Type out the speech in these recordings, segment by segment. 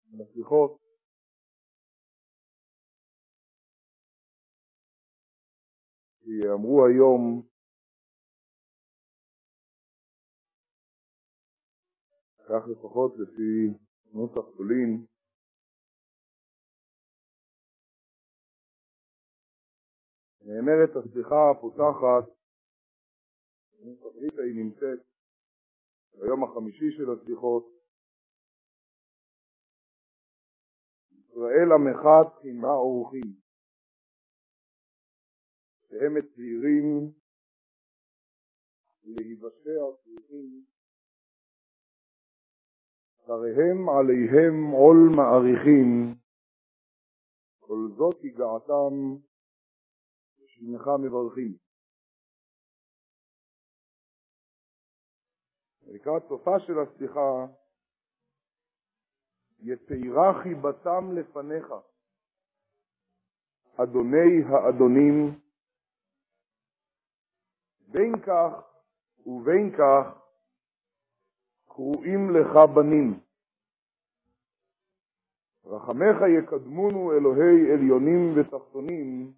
בסליחות, שאמרו היום כך לפחות לפי נוסח פולין, נאמרת הסליחה הפותחת, היא נמצאת ביום החמישי של הסליחות, ישראל עמך תחימה אורחים, שהם הצעירים להיוושע הצעירים, שריהם עליהם עול מעריכים, כל זאת הגעתם ושמך מברכים. לקראת סופה של הסליחה, יתירה חיבתם לפניך, אדוני האדונים, בין כך ובין כך קרואים לך בנים. רחמך יקדמונו אלוהי עליונים ותחתונים,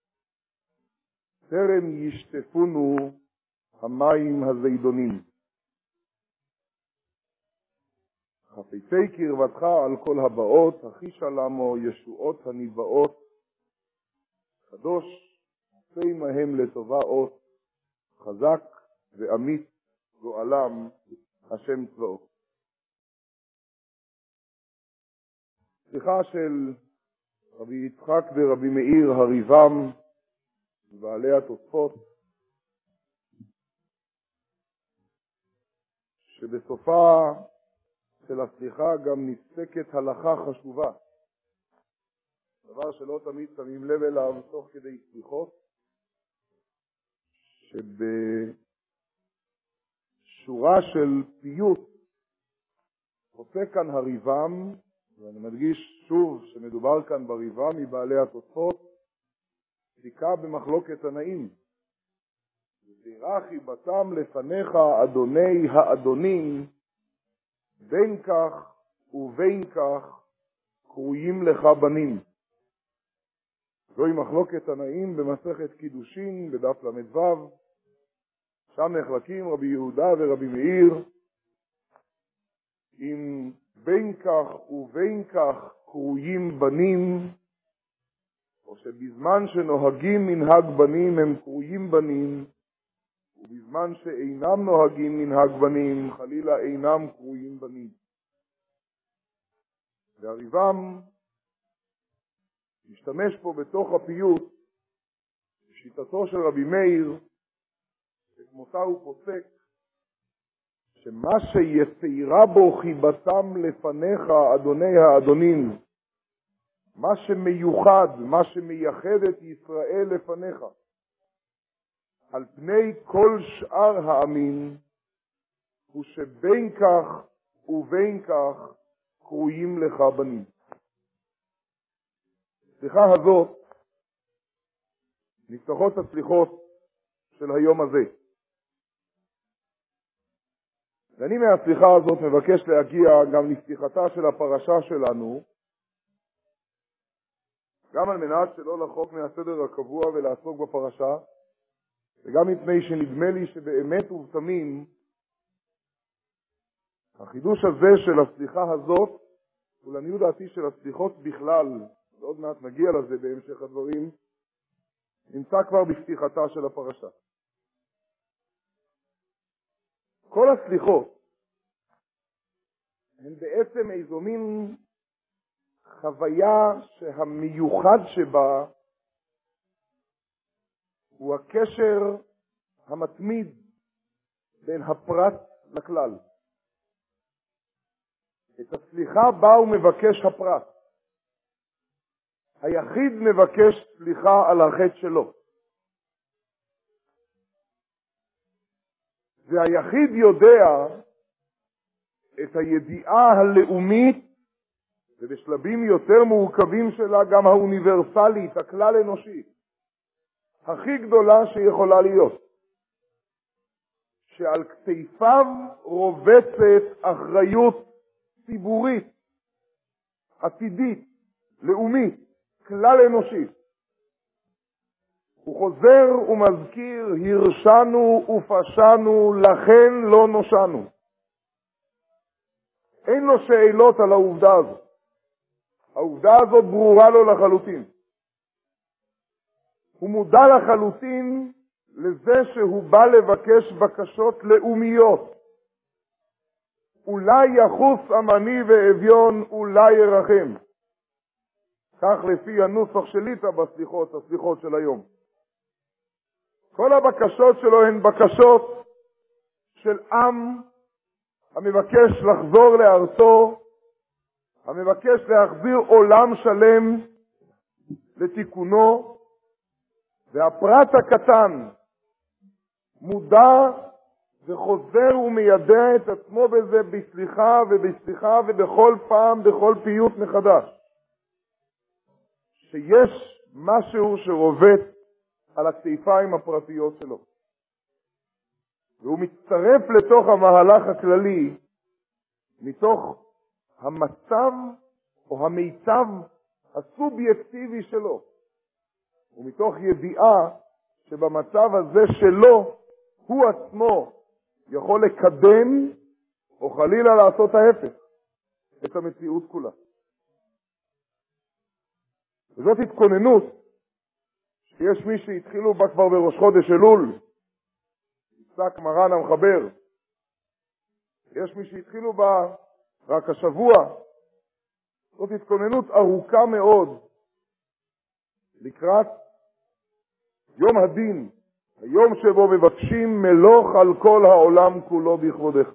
טרם ישטפונו המים הזידונים. חפצי קרבתך על כל הבאות, החישה למו ישועות הניבאות, קדוש עשי מהם לטובה אות, חזק ואמית גואלם השם צבאות. סליחה של רבי יצחק ורבי מאיר הריבם, בעלי התוספות, שבסופה של הסליחה גם נפסקת הלכה חשובה, דבר שלא תמיד שמים לב אליו תוך כדי סליחות, שבשורה של פיוט עושה כאן הריבם, ואני מדגיש שוב שמדובר כאן בריבם מבעלי התוספות, פסיקה במחלוקת תנאים. יתירה חיבתם לפניך אדוני האדונים, בין כך ובין כך קרויים לך בנים. זוהי מחלוקת תנאים במסכת קידושין בדף למדוו, שם נחלקים רבי יהודה ורבי מאיר, אם בין כך ובין כך קרויים בנים, או שבזמן שנוהגים מנהג בנים הם קרויים בנים, ובזמן שאינם נוהגים מנהג בנים חלילה אינם קרויים בנים. והריבם משתמש פה בתוך הפיוט בשיטתו של רבי מאיר, שכמותה הוא פוסק שמה שיתירה בו חיבתם לפניך אדוני האדונים, מה שמיוחד, מה שמייחד את ישראל לפניך על פני כל שאר העמים, הוא שבין כך ובין כך קרויים לך בנים. הסליחה הזאת נפתחות הסליחות של היום הזה, ואני מהסליחה הזאת מבקש להגיע גם לפתיחתה של הפרשה שלנו, גם על מנת שלא לחרוג מהסדר הקבוע ולעסוק בפרשה, וגם מפני שנדמה לי שבאמת ובתמים החידוש הזה של הסליחה הזאת, ולעניות דעתי של הסליחות בכלל, ועוד מעט נגיע לזה בהמשך הדברים, נמצא כבר בפתיחתה של הפרשה. כל הסליחות הן בעצם איזו מין חוויה שהמיוחד שבה הוא הקשר המתמיד בין הפרט לכלל. את הסליחה בא ומבקש הפרט. היחיד מבקש סליחה על החטא שלו. והיחיד יודע את הידיעה הלאומית, ובשלבים יותר מורכבים שלה גם האוניברסלית, הכלל אנושית, הכי גדולה שיכולה להיות, שעל כתפיו רובצת אחריות ציבורית עתידית, לאומית, כלל אנושית. הוא חוזר ומזכיר, הרשנו ופשענו, לכן לא נושענו. אין לו שאלות על העובדה הזאת. העובדה הזאת ברורה לו לחלוטין. הוא מודע לחלוטין לזה שהוא בא לבקש בקשות לאומיות. אולי יחוס עמני ואביון, אולי ירחם. כך לפי הנוסח של ליטא הסליחות של היום. כל הבקשות שלו הן בקשות של עם המבקש לחזור לארצו, המבקש להחזיר עולם שלם לתיקונו, והפרט הקטן מודע וחוזר ומיידע את עצמו בזה בסליחה ובסליחה ובכל פעם, בכל פיוט מחדש. שיש משהו שרובט על הכתפיים הפרטיות שלו. והוא מצטרף לתוך המהלך הכללי מתוך המצב או המיטב הסובייקטיבי שלו. ומתוך ידיעה שבמצב הזה שלו הוא עצמו יכול לקדם או חלילה לעשות ההפך, את המציאות כולה. וזאת התכוננות שיש מי שהתחילו בה כבר בראש חודש אלול, עסק מרן המחבר. יש מי שהתחילו בה רק השבוע. זאת התכוננות ארוכה מאוד לקראת יום הדין, היום שבו מבקשים מלוך על כל העולם כולו בכבודך.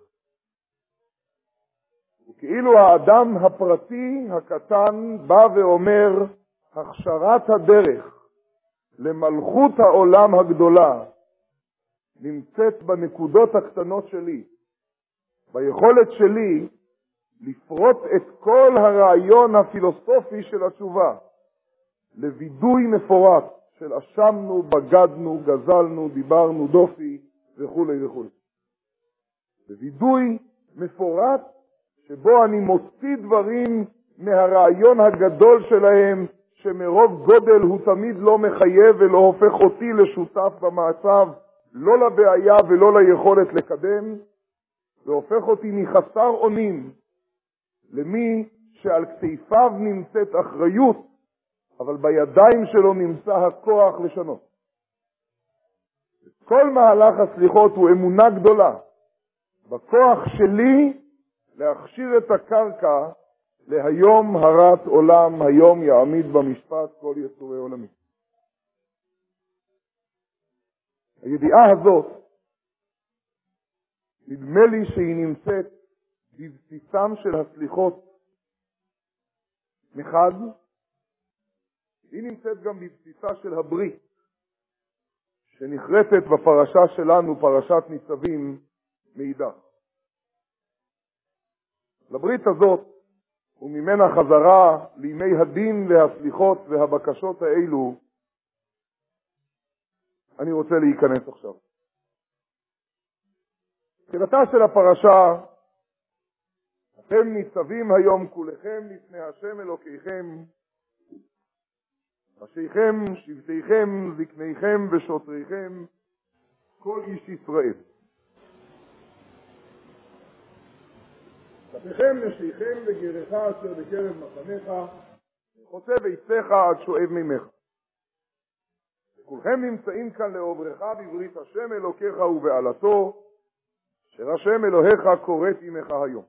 וכאילו האדם הפרטי הקטן בא ואומר, הכשרת הדרך למלכות העולם הגדולה נמצאת בנקודות הקטנות שלי, ביכולת שלי לפרוט את כל הרעיון הפילוסופי של התשובה לוידוי מפורט של אשמנו, בגדנו, גזלנו, דיברנו, דופי וכו' וכו'. לוידוי מפורט שבו אני מוציא דברים מהרעיון הגדול שלהם, שמרוב גודל הוא תמיד לא מחייב ולא הופך אותי לשותף במצב, לא לבעיה ולא ליכולת לקדם, והופך אותי מחסר אונים למי שעל כתפיו נמצאת אחריות, אבל בידיים שלו נמצא הכוח לשנות. כל מהלך הסליחות הוא אמונה גדולה בכוח שלי להכשיר את הקרקע להיום הרת עולם, היום יעמיד במשפט כל יצורי עולמי. הידיעה הזאת, נדמה לי שהיא נמצאת בבסיסם של הסליחות מחד, היא נמצאת גם בבסיסה של הברית, שנחרטת בפרשה שלנו, פרשת ניצבים מאידך. לברית הזאת, וממנה חזרה לימי הדין והסליחות והבקשות האלו, אני רוצה להיכנס עכשיו. תחילתה של הפרשה, אתם ניצבים היום כולכם לפני השם אלוקיכם, ראשיכם, שבטיכם, זקניכם ושוטריכם, כל איש ישראל. כפיכם, נשיכם וגרך אשר בקרב מחניך, חוצה ביציך עד שואב ממך. כולכם נמצאים כאן לעוברך בברית השם אלוקיך ובעלתו, אשר השם אלוהיך קוראת עמך היום.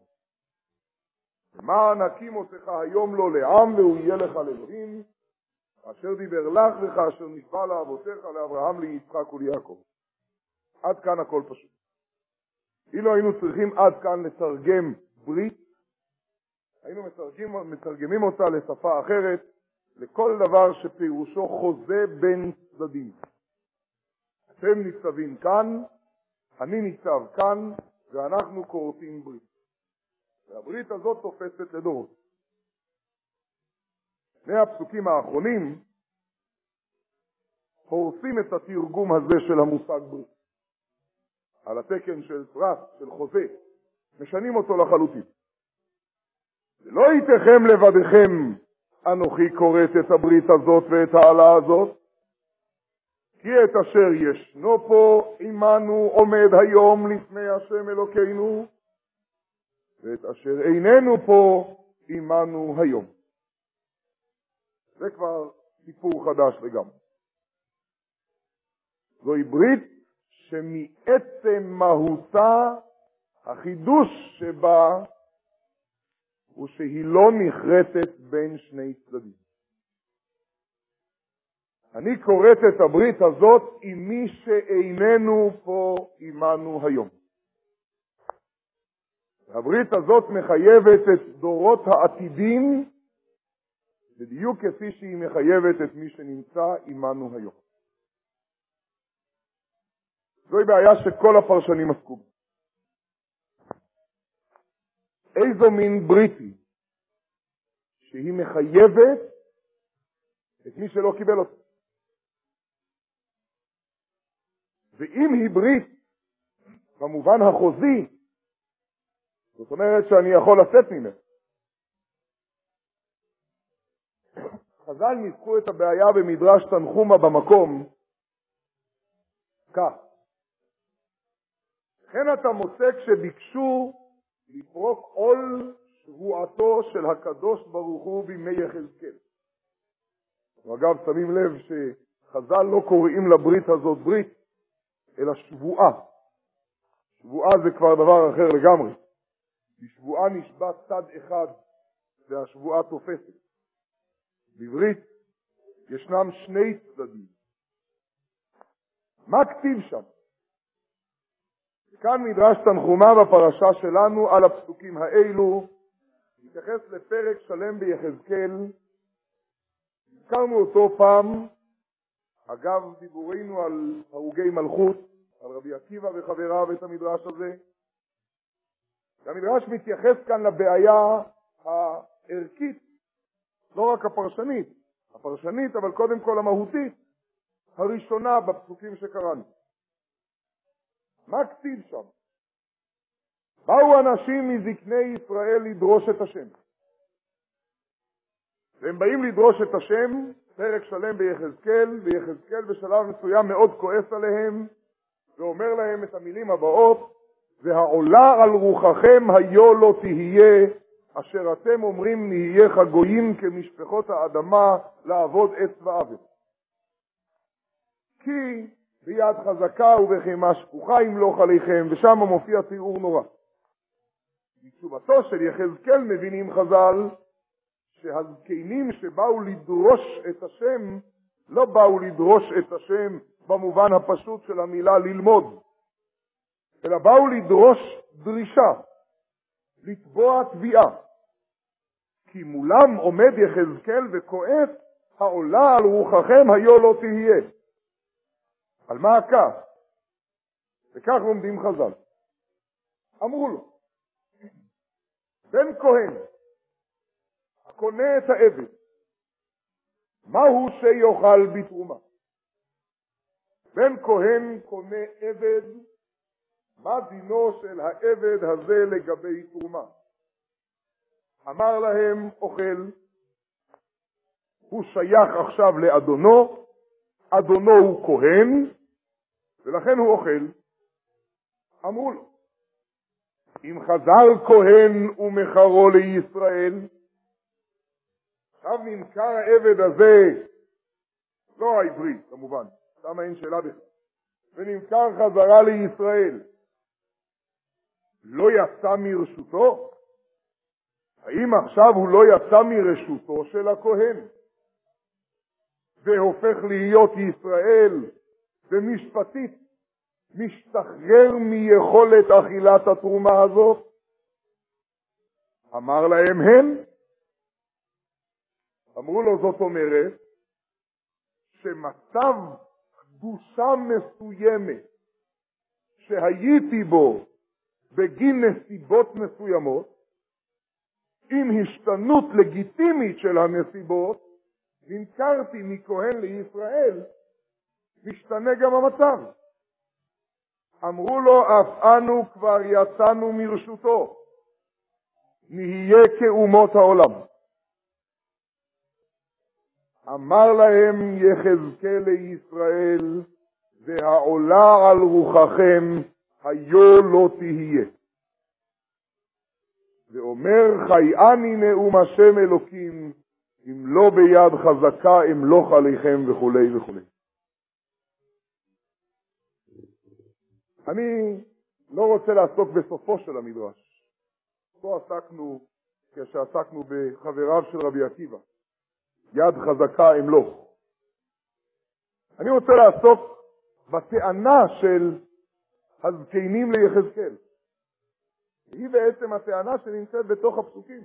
למען הקים אותך היום לו לעם והוא יהיה לך לאלוהים, אשר דיבר לך וכאשר נשבע לאבותיך לאברהם ליצחק וליעקב. עד כאן הכל פשוט. אילו היינו צריכים עד כאן לתרגם ברית, היינו מתרגמים אותה לשפה אחרת, לכל דבר שפירושו חוזה בין צדדים. אתם ניצבים כאן, אני ניצב כאן, ואנחנו כורתים ברית. והברית הזאת תופסת לדורות. שני הפסוקים האחרונים הורסים את התרגום הזה של המושג ברית. על התקן של פרט, של חוזה, משנים אותו לחלוטין. לא איתכם לבדכם אנוכי קוראת את הברית הזאת ואת העלה הזאת, כי את אשר ישנו פה עמנו עומד היום לפני השם אלוקינו, ואת אשר איננו פה עמנו היום. זה כבר סיפור חדש לגמרי. זוהי ברית שמעצם מהותה, החידוש שבה הוא שהיא לא נחרטת בין שני צדדים. אני קוראת את הברית הזאת עם מי שאיננו פה עמנו היום. הברית הזאת מחייבת את דורות העתידים, בדיוק כפי שהיא מחייבת את מי שנמצא עמנו היום. זוהי בעיה שכל הפרשנים עסקו בה. איזו מין ברית היא שהיא מחייבת את מי שלא קיבל אותה. ואם היא ברית במובן החוזי, זאת אומרת שאני יכול לצאת ממנה. חז"ל ניסחו את הבעיה במדרש תנחומא במקום כך. לכן אתה מוצא כשביקשו לפרוק עול שבועתו של הקדוש ברוך הוא בימי יחזקאל. אגב, שמים לב שחז"ל לא קוראים לברית הזאת ברית, אלא שבועה. שבועה זה כבר דבר אחר לגמרי. בשבועה נשבע צד אחד, והשבועה תופסת. בברית ישנם שני צדדים. מה כתיב שם? כאן מדרש תנחומא בפרשה שלנו על הפסוקים האלו, מתייחס לפרק שלם ביחזקאל. הזכרנו אותו פעם, אגב דיבורנו על הרוגי מלכות, על רבי עקיבא וחבריו את המדרש הזה. המדרש מתייחס כאן לבעיה הערכית, לא רק הפרשנית, אבל קודם כל המהותית, הראשונה בפסוקים שקראנו. מה כתיב שם? באו אנשים מזקני ישראל לדרוש את השם. והם באים לדרוש את השם, פרק שלם ביחזקאל, ויחזקאל בשלב מסוים מאוד כועס עליהם, ואומר להם את המילים הבאות, והעולה על רוחכם היו לא תהיה, אשר אתם אומרים נהיה חגויים כמשפחות האדמה לעבוד עץ ואבן. כי ביד חזקה ובחימה שפוכה ימלוך עליכם, ושם מופיע תיאור נורא. בתשובתו של יחזקאל מבינים חז"ל, שהזקנים שבאו לדרוש את השם, לא באו לדרוש את השם במובן הפשוט של המילה ללמוד, אלא באו לדרוש דרישה, לתבוע תביעה. כי מולם עומד יחזקאל וכועס, העולה על רוחכם היו לא תהיה. על מה הכעס? וכך לומדים חז"ל. אמרו לו, בן כהן, הקונה את העבד, מהו שיוכל בתרומה? בן כהן קונה עבד, מה דינו של העבד הזה לגבי תרומה? אמר להם, אוכל, הוא שייך עכשיו לאדונו, אדונו הוא כהן, ולכן הוא אוכל. אמרו לו, אם חזר כהן ומחרו לישראל, עכשיו נמכר העבד הזה, לא העברי כמובן, שמה אין שאלה בכלל, ונמכר חזרה לישראל, לא יצא מרשותו? האם עכשיו הוא לא יצא מרשותו של הכהן והופך להיות ישראל ומשפטית משתחרר מיכולת אכילת התרומה הזאת? אמר להם הם. אמרו לו, זאת אומרת שמצב קדושה מסוימת שהייתי בו בגין נסיבות מסוימות, עם השתנות לגיטימית של הנסיבות, נמכרתי מכהן לישראל, משתנה גם המצב. אמרו לו, אף אנו כבר יצאנו מרשותו. נהיה כאומות העולם. אמר להם יחזקאל לישראל, והעולה על רוחכם היו לא תהיה. ואומר חייאני נאום השם אלוקים, אם לא ביד חזקה אמלוך עליכם וכו' וכו'. אני לא רוצה לעסוק בסופו של המדרש. פה עסקנו, כשעסקנו בחבריו של רבי עקיבא, יד חזקה אמלוך. אני רוצה לעסוק בטענה של הזקנים ליחזקאל. היא בעצם הטענה שנמצאת בתוך הפסוקים.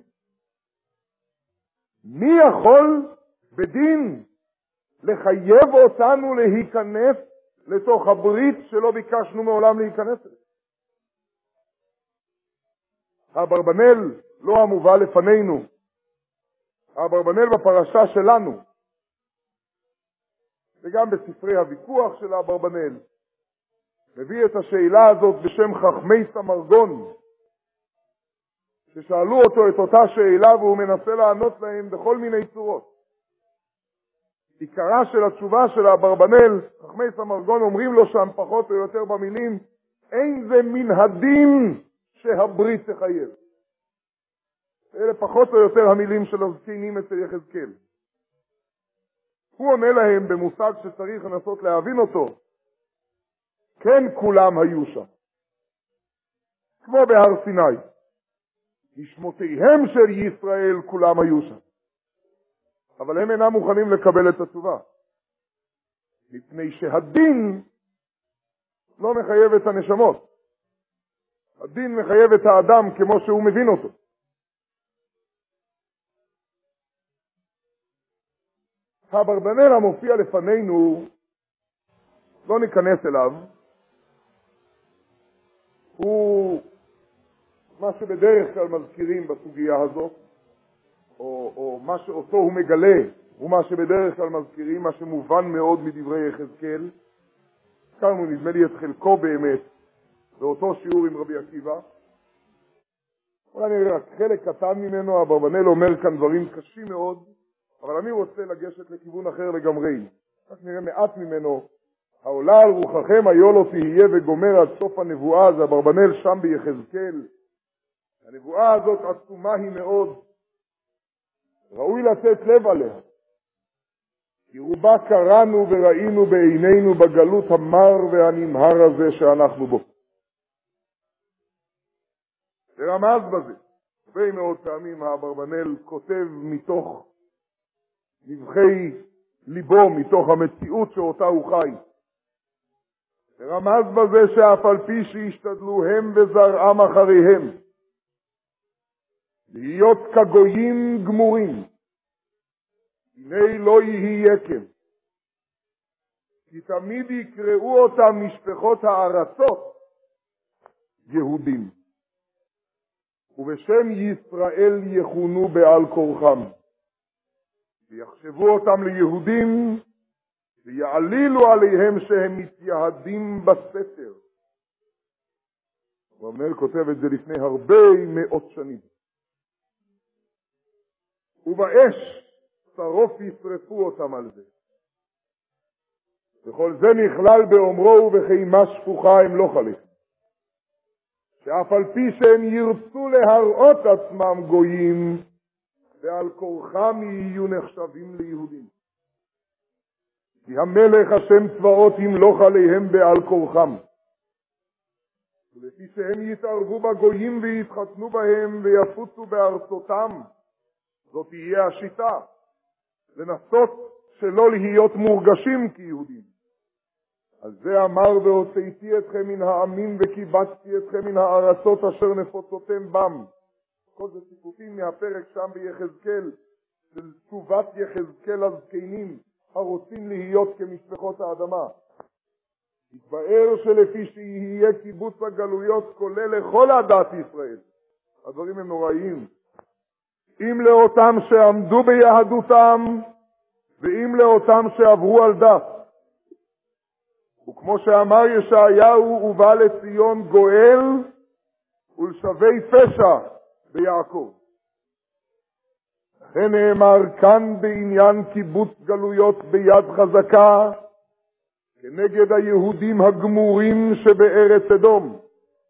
מי יכול בדין לחייב אותנו להיכנס לתוך הברית שלא ביקשנו מעולם להיכנס אליה? האברבנאל לא המובא לפנינו, האברבנאל בפרשה שלנו, וגם בספרי הוויכוח של האברבנאל, מביא את השאלה הזאת בשם חכמי סמרגון, ששאלו אותו את אותה שאלה והוא מנסה לענות להם בכל מיני צורות. עיקרה של התשובה של האברבנאל, חכמי סמרגון אומרים לו שם פחות או יותר במילים, אין זה מן הדין שהברית תחייב. אלה פחות או יותר המילים של הזקנים אצל יחזקאל. הוא עונה להם במושג שצריך לנסות להבין אותו, כן כולם היו שם, כמו בהר סיני. נשמותיהם של ישראל כולם היו שם. אבל הם אינם מוכנים לקבל את התשובה. מפני שהדין לא מחייב את הנשמות. הדין מחייב את האדם כמו שהוא מבין אותו. האברבנאל המופיע לפנינו, לא ניכנס אליו, הוא מה שבדרך כלל מזכירים בסוגיה הזאת, או מה שאותו הוא מגלה, הוא מה שבדרך כלל מזכירים, מה שמובן מאוד מדברי יחזקאל. הזכרנו נדמה לי את חלקו באמת, באותו שיעור עם רבי עקיבא. אולי נראה רק חלק קטן ממנו, האברבנאל אומר כאן דברים קשים מאוד, אבל אני רוצה לגשת לכיוון אחר לגמרי. רק נראה מעט ממנו. העולה על רוחכם היו לא תהיה וגומר עד סוף הנבואה, זה האברבנאל שם ביחזקאל. הנבואה הזאת עצומה היא מאוד. ראוי לתת לב עליה. כי רובה קראנו וראינו בעינינו בגלות המר והנמהר הזה שאנחנו בו. ורמז בזה. הרבה מאוד פעמים האברבנאל כותב מתוך נבחי ליבו, מתוך המציאות שאותה הוא חי. ורמז בזה שאף על פי שהשתדלו הם וזרעם אחריהם להיות כגויים גמורים, הנה לא יהיה כן, כי תמיד יקראו אותם משפחות הארצות יהודים, ובשם ישראל יכונו בעל כורחם, ויחשבו אותם ליהודים ויעלילו עליהם שהם מתייהדים בסתר. ואמנאל כותב את זה לפני הרבה מאות שנים. ובאש שרוף ישרפו אותם על זה. וכל זה נכלל באומרו ובחימה שפוכה הם לא חליך. שאף על פי שהם ירצו להראות עצמם גויים, ועל כורחם יהיו נחשבים ליהודים. כי המלך השם צבאות ימלוך עליהם בעל כורחם. ולפי שהם יתערבו בגויים ויתחתנו בהם ויפוצו בארצותם, זאת תהיה השיטה, לנסות שלא להיות מורגשים כיהודים. על זה אמר והוצאתי אתכם מן העמים וקיבצתי אתכם מן הארצות אשר נפוצותם בם. כל זה ציטוטים מהפרק שם ביחזקאל, של תשובת יחזקאל הזקנים הרוצים להיות כמשפחות האדמה. התבאר שלפי שיהיה קיבוץ הגלויות כולל לכל עדת ישראל. הדברים הם נוראים. אם לאותם שעמדו ביהדותם, ואם לאותם שעברו על דת. וכמו שאמר ישעיהו, ובא לציון גואל ולשווי פשע ביעקב. לכן נאמר כאן בעניין קיבוץ גלויות ביד חזקה, כנגד היהודים הגמורים שבארץ אדום,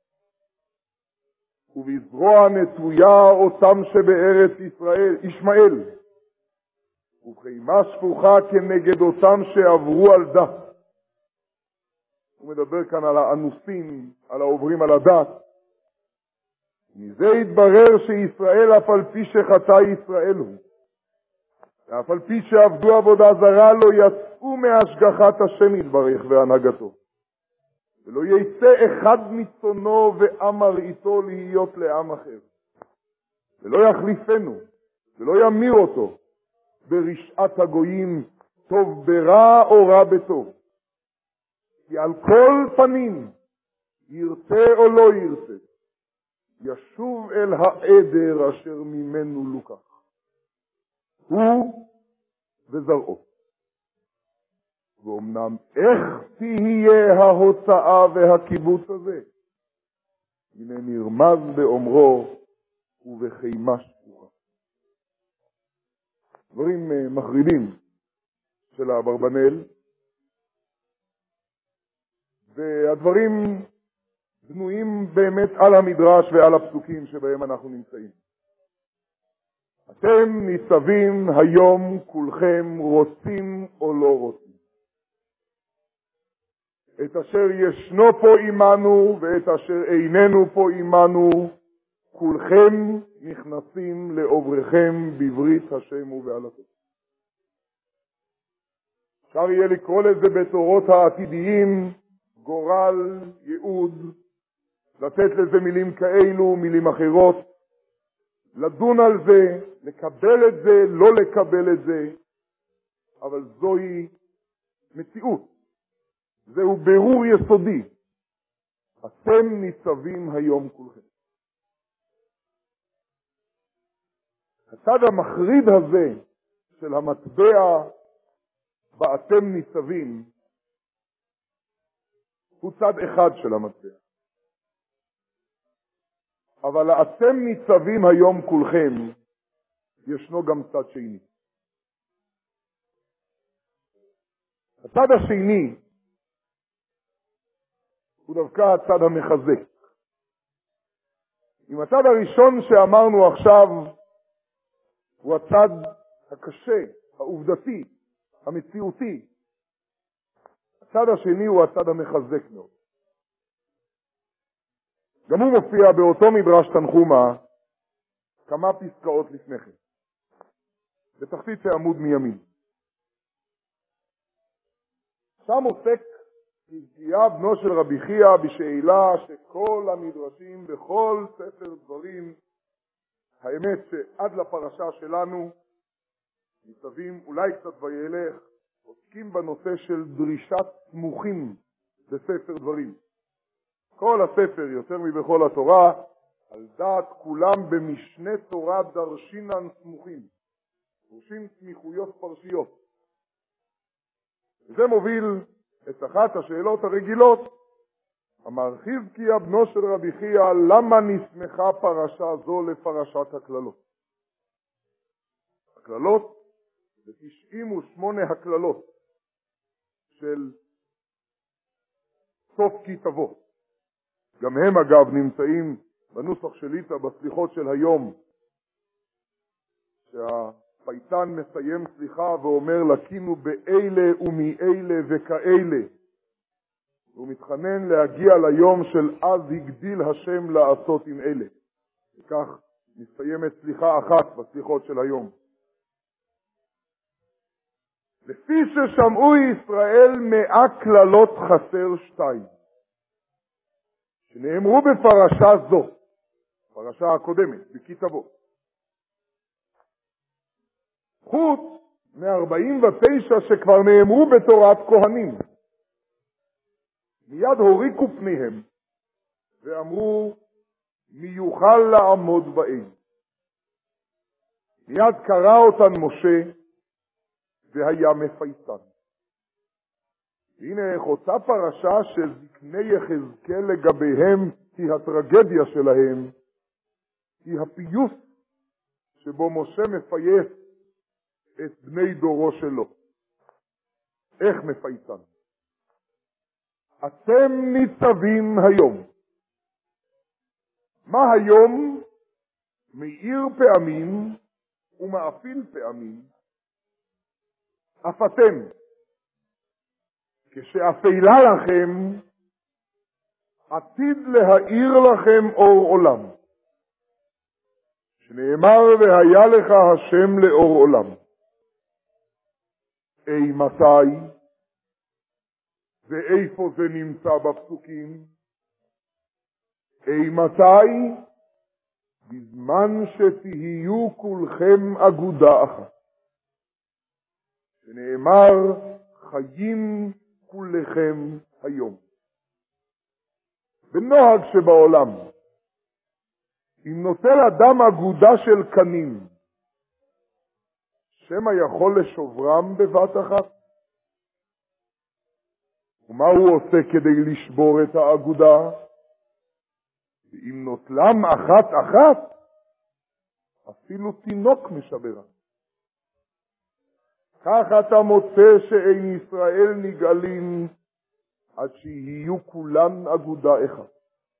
ובזרוע נטויה אותם שבארץ ישראל, ישמעאל, ובחימה שפוכה כנגד אותם שעברו על דת. הוא מדבר כאן על האנוסים, על העוברים על הדת. מזה התברר שישראל אף על פי שחטא ישראל הוא, ואף על פי שעבדו עבודה זרה לא יצאו מהשגחת השם יתברך והנהגתו, ולא יצא אחד מצונו ואמר איתו להיות לעם אחר, ולא יחליפנו ולא ימיר אותו ברשעת הגויים, טוב ברע או רע בטוב. כי על כל פנים, ירצה או לא ירצה, ישוב אל העדר אשר ממנו לוקח, הוא וזרעו. ואומנם איך תהיה ההוצאה והקיבוץ הזה? הנה נרמז באומרו ובחימה שפוכה. דברים מחרידים של אברבנאל, והדברים בנויים באמת על המדרש ועל הפסוקים שבהם אנחנו נמצאים. אתם ניצבים היום כולכם רוצים או לא רוצים. את אשר ישנו פה עמנו ואת אשר איננו פה עמנו, כולכם נכנסים לעוברכם בברית השם ובעלתו. אפשר יהיה לקרוא לזה בתורות העתידיים גורל, ייעוד, לתת לזה מילים כאלו, מילים אחרות, לדון על זה, לקבל את זה, לא לקבל את זה, אבל זוהי מציאות. זהו ברור יסודי. אתם ניצבים היום כולכם. הצד המחריד הזה של המטבע באתם ניצבים הוא צד אחד של המטבע. אבל אתם ניצבים היום כולכם, ישנו גם צד שני. הצד השני הוא דווקא הצד המחזק. אם הצד הראשון שאמרנו עכשיו הוא הצד הקשה, העובדתי, המציאותי, הצד השני הוא הצד המחזק מאוד. גם הוא מופיע באותו מדרש תנחומה כמה פסקאות לפני כן, בתחתית העמוד מימין. שם עוסק חזקיה בנו של רבי חייא בשאלה שכל המדרשים בכל ספר דברים, האמת שעד לפרשה שלנו ניצבים אולי קצת וילך, עוסקים בנושא של דרישת סמוכים בספר דברים. כל הספר יותר מבכל התורה, על דעת כולם במשנה תורה דרשינן סמוכים, דורשים סמיכויות פרשיות. וזה מוביל את אחת השאלות הרגילות. אמר חזקיה בנו של רבי חייא, למה נסמכה פרשה זו לפרשת הכללות? הכללות זה 98 הכללות של סוף כי תבוא. גם הם אגב נמצאים בנוסח של ליטא בסליחות של היום, שהפייטן מסיים סליחה ואומר לקינו באלה ומאלה וכאלה. הוא מתחנן להגיע ליום של אז הגדיל השם לעשות עם אלה. וכך מסיימת סליחה אחת בסליחות של היום. לפי ששמעו ישראל 100 כללות חסר 2. שנאמרו בפרשה זו, פרשה הקודמת, בכי תבוא. חוץ מ-49 שכבר נאמרו בתורת כהנים. מיד הוריקו פניהם ואמרו מי יוכל לעמוד בהם. מיד קרא אותן משה והיה מפייסן. הנה חוצה פרשה שזקני יחזקאל לגביהם היא הטרגדיה שלהם, היא הפיוס שבו משה מפייס את בני דורו שלו. איך מפייסן? אתם ניצבים היום. מה היום? מאיר פעמים ומאפיל פעמים. אף אתם, כשאפלה לכם, עתיד להאיר לכם אור עולם. שנאמר והיה לך השם לאור עולם. מתי ואיפה זה נמצא בפסוקים? מתי? בזמן שתהיו כולכם אגודה אחת. שנאמר חיים כולכם היום. בנוהג שבעולם, אם נוטל אדם אגודה של קנים, שמא יכול לשוברם בבת אחת? ומה הוא עושה כדי לשבור את האגודה? ואם נוטלם אחת אחת, אפילו תינוק משברה. כך אתה מוצא שאין ישראל נגאלים עד שיהיו כולן אגודה אחת.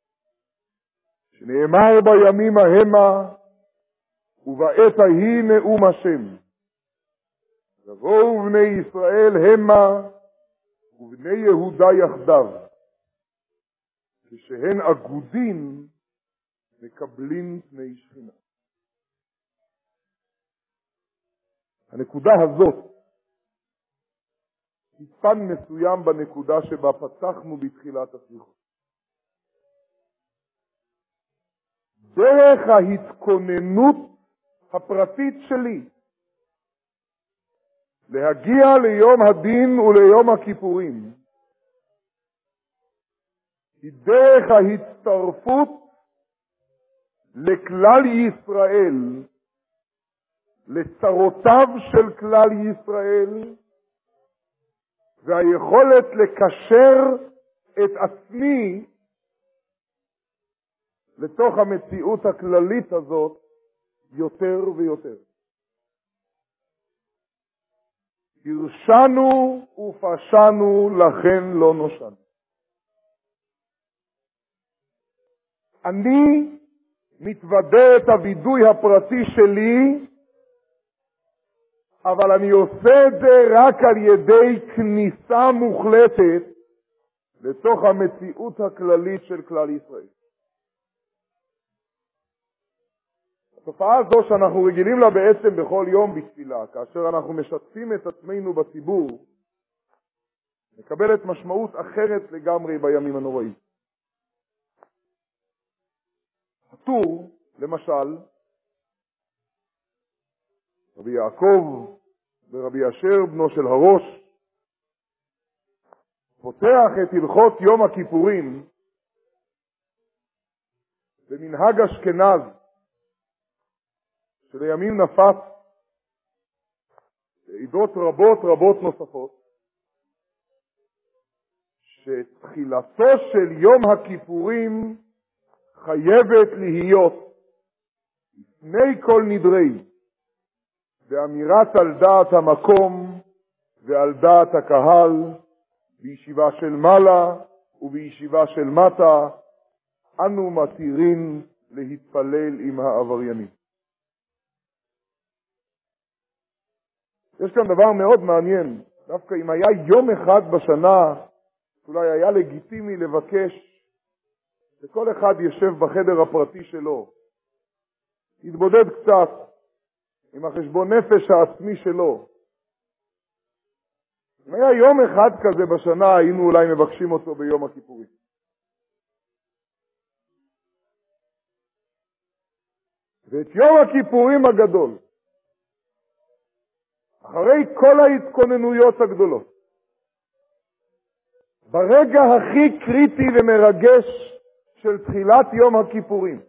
שנאמר בימים ההמה ובעת ההיא נאום השם. יבואו בני ישראל המה ובני יהודה יחדיו. כשהן אגודים מקבלים פני שכינה. הנקודה הזאת היא פן מסוים בנקודה שבה פתחנו בתחילת הסליחות. דרך ההתכוננות הפרטית שלי להגיע ליום הדין וליום הכיפורים היא דרך ההצטרפות לכלל ישראל, לצרותיו של כלל ישראל, והיכולת לקשר את עצמי לתוך המציאות הכללית הזאת יותר ויותר. הרשנו ופשענו לכן לא נושענו. אני מתוודה את הווידוי הפרטי שלי, אבל אני עושה את זה רק על ידי כניסה מוחלטת לתוך המציאות הכללית של כלל ישראל. התופעה הזו שאנחנו רגילים לה בעצם בכל יום בתפילה, כאשר אנחנו משתפים את עצמנו בציבור, מקבלת משמעות אחרת לגמרי בימים הנוראים. הטור, למשל, רבי יעקב ורבי אשר בנו של הראש, פותח את הלכות יום הכיפורים במנהג אשכנז שלימים נפץ בעדות רבות נוספות, שתחילתו של יום הכיפורים חייבת להיות לפני כל נדרי באמירת על דעת המקום ועל דעת הקהל, בישיבה של מעלה ובישיבה של מטה, אנו מתירים להתפלל עם העבריינים. יש כאן דבר מאוד מעניין, דווקא אם היה יום אחד בשנה, אולי היה לגיטימי לבקש שכל אחד ישב בחדר הפרטי שלו, יתבודד קצת עם החשבון נפש העצמי שלו. אם היה יום אחד כזה בשנה, היינו אולי מבקשים אותו ביום הכיפורים. ואת יום הכיפורים הגדול, אחרי כל ההתכוננויות הגדולות, ברגע הכי קריטי ומרגש של תחילת יום הכיפורים,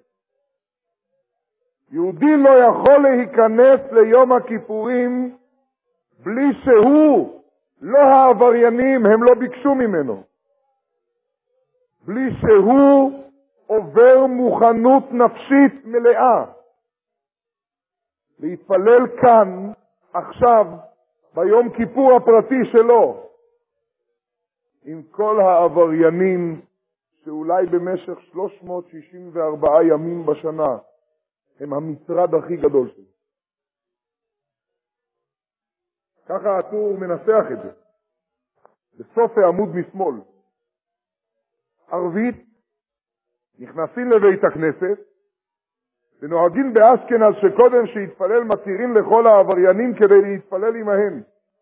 יהודי לא יכול להיכנס ליום הכיפורים בלי שהוא, לא העבריינים, הם לא ביקשו ממנו, בלי שהוא עובר מוכנות נפשית מלאה להתפלל כאן, עכשיו, ביום כיפור הפרטי שלו, עם כל העבריינים שאולי במשך 364 ימים בשנה הם המטרד הכי גדול שלו. ככה הטור מנסח את זה. בסוף העמוד משמאל. ערבית, נכנסים לבית הכנסת, ונוהגים באשכנז שקודם שיתפלל מתירים לכל העבריינים כדי להתפלל עמהם.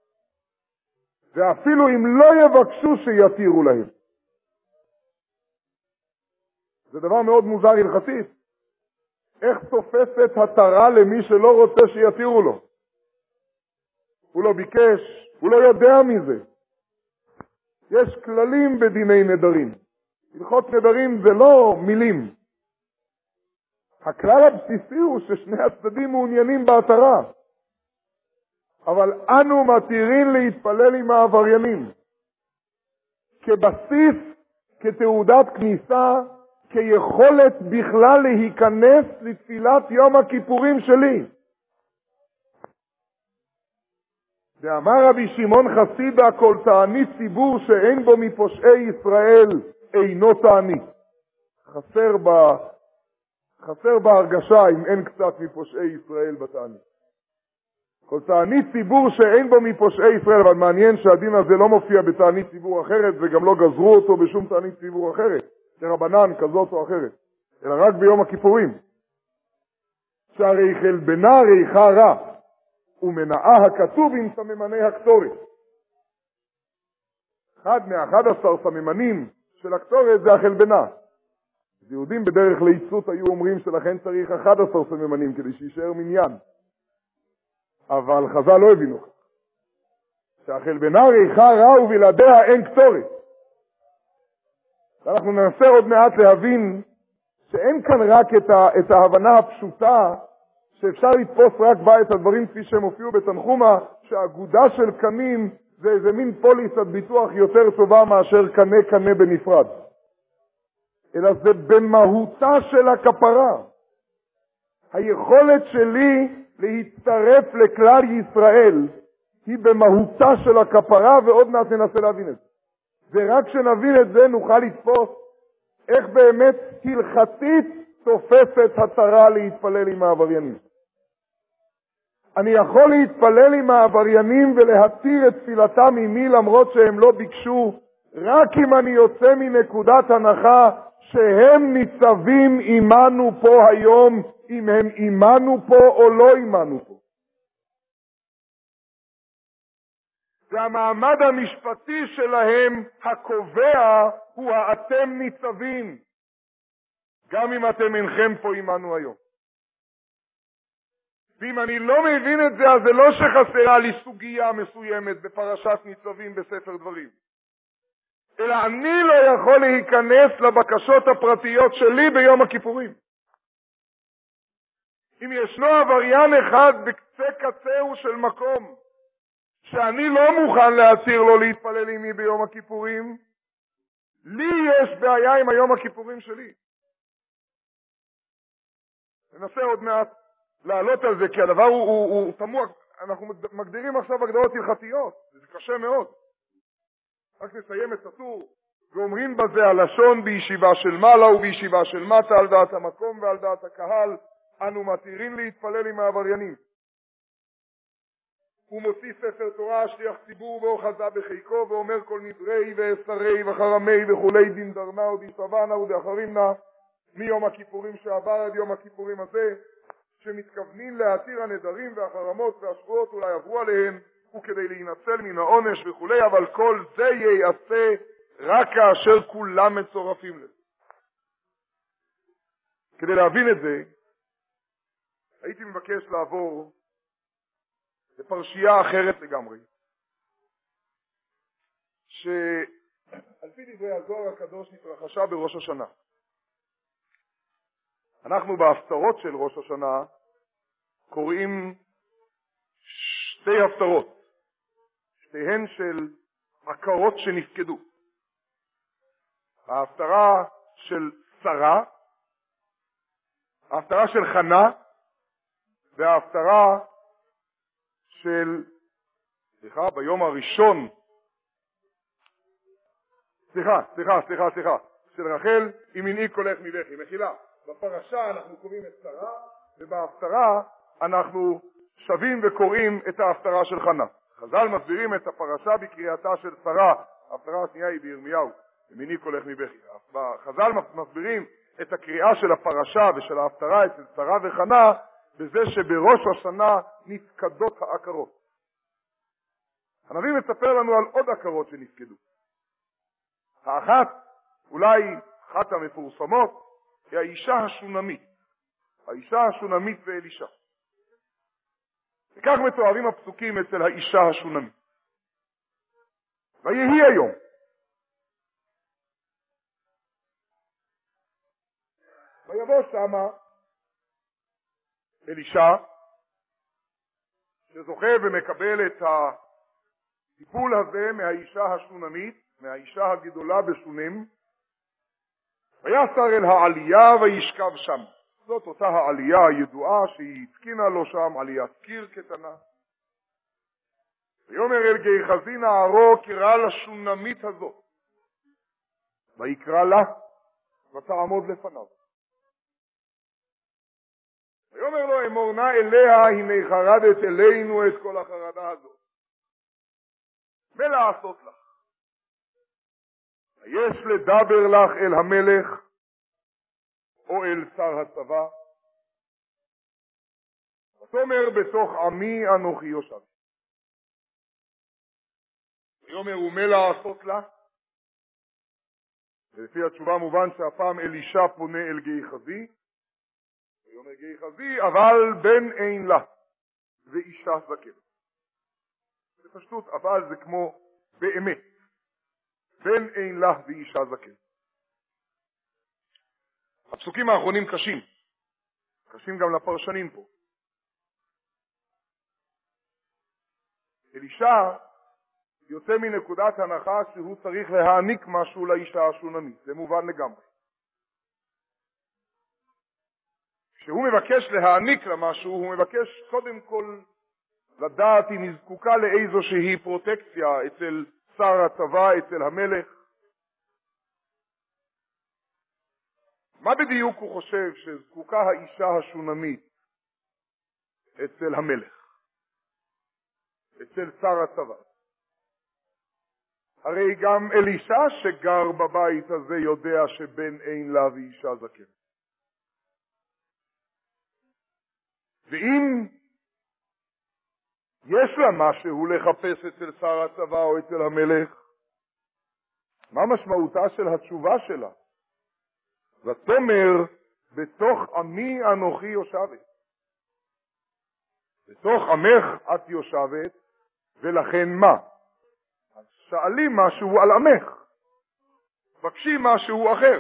ואפילו אם לא יבקשו שיתירו להם. זה דבר מאוד מוזר הלכתית. איך תופסת התרה למי שלא רוצה שיתירו לו? הוא לא ביקש, הוא לא יודע מזה. יש כללים בדיני נדרים. הלכות נדרים זה לא מילים. הכלל הבסיסי הוא ששני הצדדים מעוניינים בהתרה. אבל אנו מתירים להתפלל עם העבריינים. כבסיס, כתעודת כניסה, כיכולת בכלל להיכנס לתפילת יום הכיפורים שלי. ואמר רבי שמעון חסידה, כל תענית ציבור שאין בו מפושעי ישראל אינו תענית. חסר בהרגשה אם אין קצת מפושעי ישראל בתענית. כל תענית ציבור שאין בו מפושעי ישראל, אבל מעניין שהדין הזה לא מופיע בתענית ציבור אחרת, וגם לא גזרו אותו בשום תענית ציבור אחרת, לרבנן כזאת או אחרת, אלא רק ביום הכיפורים. שהרי חלבנה ריחה רע, ומנעה הכתוב עם סממני הקטורת. אחד מה-11 סממנים של הקטורת זה החלבנה. יהודים בדרך לעיצות היו אומרים שלכן צריך 11 סממנים כדי שישאר מניין. אבל חז"ל לא הבינו. שהחלבנה ריחה רע ובלעדיה אין קטורת. ואנחנו ננסה עוד מעט להבין שאין כאן רק את ההבנה הפשוטה שאפשר לתפוס רק בה את הדברים כפי שהם הופיעו בתנחומה, שהאגודה של קנים זה איזה מין פוליסת ביטוח יותר טובה מאשר קנה בנפרד. אלא זה במהותה של הכפרה. היכולת שלי להצטרף לכלל ישראל היא במהותה של הכפרה, ועוד מעט ננסה להבין את זה. ורק שנבין את זה נוכל לתפוס איך באמת הלכתית תופסת התרה להתפלל עם העבריינים. אני יכול להתפלל עם העבריינים ולהתיר את תפילתם עמי למרות שהם לא ביקשו, רק אם אני יוצא מנקודת הנחה שהם ניצבים עמנו פה היום, אם הם עמנו פה או לא עמנו פה. והמעמד המשפטי שלהם הקובע הוא האתם ניצבים, גם אם אתם אינכם פה עמנו היום. ואם אני לא מבין את זה, אז זה לא שחסרה לי סוגיה מסוימת בפרשת ניצבים בספר דברים. אלא אני לא יכול להיכנס לבקשות הפרטיות שלי ביום הכיפורים. אם ישנו עבריין אחד בקצה קצהו של מקום, שאני לא מוכן להתיר לו להתפלל עמי ביום הכיפורים, לי יש בעיה עם היום הכיפורים שלי. ננסה עוד מעט לעלות על זה, כי הדבר הוא תמוה. אנחנו מגדירים עכשיו הגדרות הלכתיות, זה קשה מאוד. רק נסיים את הטור, ואומרים בזה הלשון בישיבה של מעלה ובישיבה של מטה, על דעת המקום ועל דעת הקהל, אנו מתירים להתפלל עם העבריינים. הוא מוציא ספר תורה, שליח ציבור ואוחזה בחיקו, ואומר כל נדרי ועשרי וחרמי וכולי דין דרנה ודיסבנה ודאחרימנה, מיום הכיפורים שעבר עד יום הכיפורים הזה, שמתכוונים להתיר הנדרים והחרמות והשבועות אולי עברו עליהם, וכדי להינצל מן העונש וכולי, אבל כל זה ייעשה רק כאשר כולם מצורפים לזה. כדי להבין את זה, הייתי מבקש לעבור לפרשייה אחרת לגמרי, שעל פי דברי הזוהר הקדוש התרחשה בראש השנה. אנחנו בהפטרות של ראש השנה קוראים שתי הפטרות, שתיהן של עקרות שנפקדו. ההפטרה של שרה, ההפטרה של חנה, בהפטרה של, ביום הראשון, של רחל, אם מנעי קולך מבכי. מחילה, בפרשה אנחנו קוראים את שרה, ובהפטרה אנחנו שבים וקוראים את ההפטרה של חנה. חז"ל מסבירים את הפרשה בקריאתה של שרה, ההפטרה השנייה היא בירמיהו, מנעי קולך מבכי. חז"ל מסבירים את הקריאה של הפרשה ושל ההפטרה אצל שרה וחנה, בזה שבראש השנה נפקדות העקרות. הנביא מספר לנו על עוד עקרות שנפקדו. האחת, אולי אחת המפורסמות, היא האישה השונמית. האישה השונמית ואלישע. וכך מתוארים הפסוקים אצל האישה השונמית. ויהי היום. ויבוא שמה אלישע, שזוכה ומקבל את הטיפול הזה מהאישה השונמית, מהאישה הגדולה בשונם, ויסר אל העלייה וישכב שם. זאת אותה העלייה הידועה שהיא התקינה לו שם, עליית קיר קטנה. ויאמר אל גיחזי נערו, קרא לשונמית הזאת, ויקרא לה ותעמוד לפניו. ויאמר לו, אמור נא אליה, הנה חרדת אלינו את כל החרדה הזאת. ולעשות לך. יש לדבר לך אל המלך או אל שר הצבא, ותאמר בתוך עמי אנוכי יושב. ויאמר ומה לעשות לה? ולפי התשובה מובן שהפעם אלישע פונה אל גיחזי, ויאמר גיחזי אבל בן אין לה ואישה זקן. בפשטות אבל זה כמו באמת, בן אין לה ואישה זקן. הפסוקים האחרונים קשים גם לפרשנים פה. אלישע יוצא מנקודת הנחה שהוא צריך להעניק משהו לאישה השונמית, זה מובן לגמרי. כשהוא מבקש להעניק לה משהו, הוא מבקש קודם כל לדעת אם היא זקוקה לאיזושהי פרוטקציה אצל שר הצבא, אצל המלך. מה בדיוק הוא חושב שזקוקה האישה השונמית אצל המלך, אצל שר הצבא? הרי גם אלישע שגר בבית הזה יודע שבן אין לה ואישה זקן. ואם יש לה משהו לחפש אצל שר הצבא או אצל המלך, מה משמעותה של התשובה שלה? ותאמר בתוך עמי אנוכי יושבת. בתוך עמך את יושבת, ולכן מה? אז שאלי משהו על עמך, בקשי משהו אחר.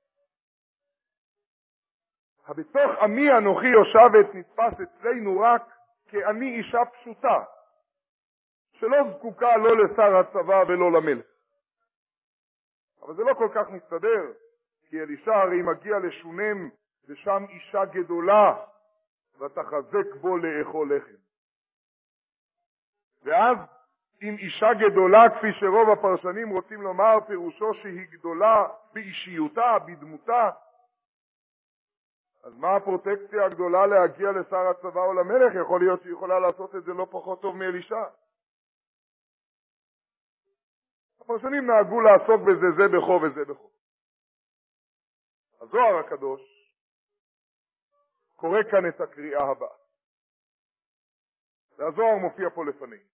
בתוך עמי אנוכי יושבת נתפס אצלנו רק כאני אישה פשוטה, שלא זקוקה לא לשר הצבא ולא למלך. אבל זה לא כל כך מסתדר, כי אלישע הרי מגיע לשונם, ושם אישה גדולה, ותחזק בו לאכול לחם. ואז אם אישה גדולה, כפי שרוב הפרשנים רוצים לומר, פירושו שהיא גדולה באישיותה, בדמותה, אז מה הפרוטקציה הגדולה להגיע לשר הצבא או למלך? יכול להיות שהיא יכולה לעשות את זה לא פחות טוב מאלישע. הפרשנים נהגו לעסוק בזה, זה בכו וזה בכו. הזוהר הקדוש קורא כאן את הקריאה הבאה. והזוהר מופיע פה לפני.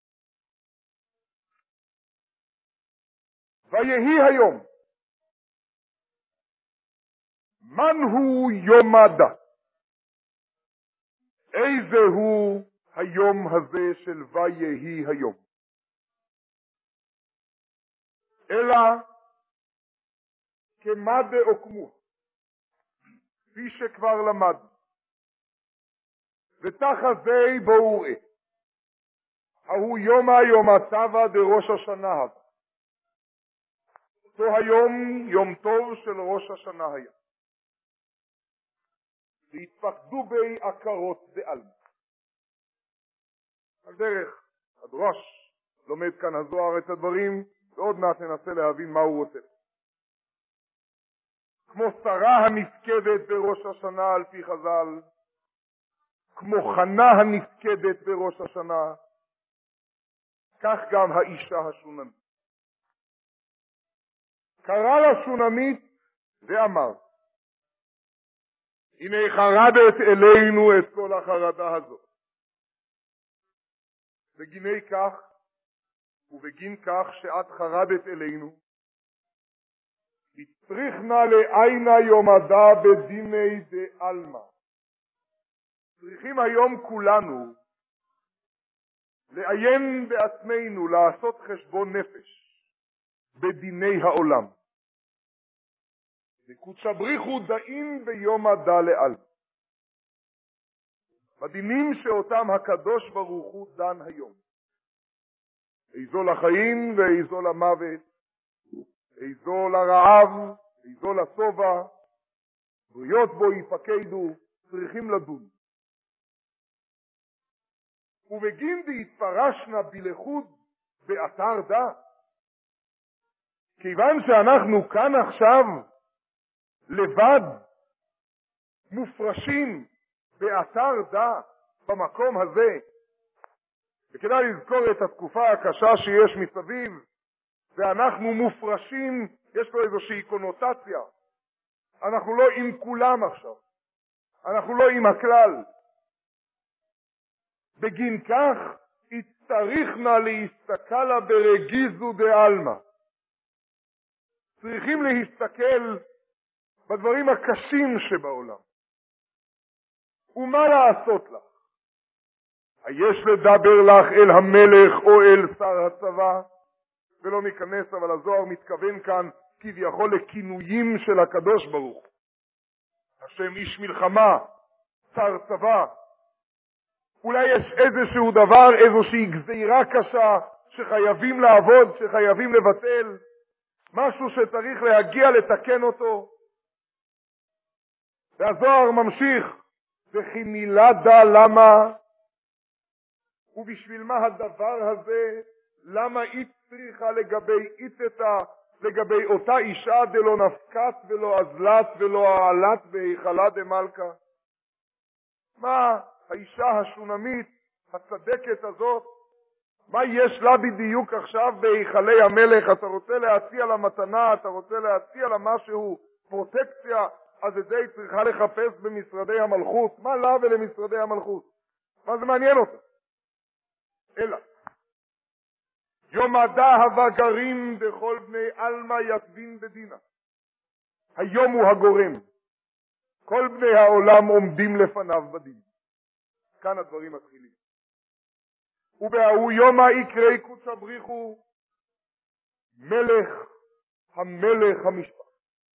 ויהי היום. מן הוא יומדה? איזה הוא היום הזה של ויהי היום? אלא כמה דאוקמו, כפי שכבר למד, ותחזי בואו ראה, ההוא יומא יומא דראש השנה הזה. אותו היום יום טוב של ראש השנה היה. והתפקדו בי עקרות דעלמא. על דרך הדרש לומד כאן הזוהר את הדברים, ועוד מעט ננסה להבין מה הוא רוצה. כמו שרה הנפקדת בראש השנה על פי חז"ל, כמו חנה הנפקדת בראש השנה, כך גם האישה השונמית. קרא לשונמית ואמר, הנה חרדת אלינו את כל החרדה הזאת. בגיני כך, ובגין כך שאת חרדת אלינו, הצריכנה לעינה יומדה בדיני דעלמא. צריכים היום כולנו לעיין בעצמנו, לעשות חשבון נפש בדיני העולם. וקודשא בריחו דאים ביומדה לעלמא. בדינים שאותם הקדוש ברוך הוא דן היום. איזו לחיים ואיזו למוות, איזו לרעב, איזו לשובע, בריות בו יפקדו, צריכים לדון. ובגין דהתפרשנה בלכות באתר דעת, כיוון שאנחנו כאן עכשיו לבד מופרשים באתר דעת במקום הזה, וכדאי לזכור את התקופה הקשה שיש מסביב, ואנחנו מופרשים, יש לו איזושהי קונוטציה. אנחנו לא עם כולם עכשיו, אנחנו לא עם הכלל. בגין כך הצטריכנה להסתכלה ברגיזו דעלמא. צריכים להסתכל בדברים הקשים שבעולם. ומה לעשות לך? היש לדבר לך אל המלך או אל שר הצבא? ולא ניכנס, אבל הזוהר מתכוון כאן כביכול לכינויים של הקדוש ברוך. השם איש מלחמה, שר צבא. אולי יש איזשהו דבר, איזושהי גזירה קשה שחייבים לעבוד, שחייבים לבטל, משהו שצריך להגיע לתקן אותו. והזוהר ממשיך, וכי מילדה למה, ובשביל מה הדבר הזה, למה היא צריכה לגבי איתתה, לגבי אותה אישה דלא נפקת ולא אזלת ולא העלת והיכלה דמלכה? מה האישה השונמית, הצדקת הזאת, מה יש לה בדיוק עכשיו בהיכלי המלך? אתה רוצה להציע לה מתנה, אתה רוצה להציע לה משהו, פרוטקציה, אז את זה היא צריכה לחפש במשרדי המלכות. מה לה ולמשרדי המלכות? מה זה מעניין אותה? אלא יומדה הווה גרים בכל בני עלמא יתבין בדינה. היום הוא הגורם. כל בני העולם עומדים לפניו בדין. כאן הדברים מתחילים. ובהוא יומא יקראי קודשא בריחו מלך המלך המשפט.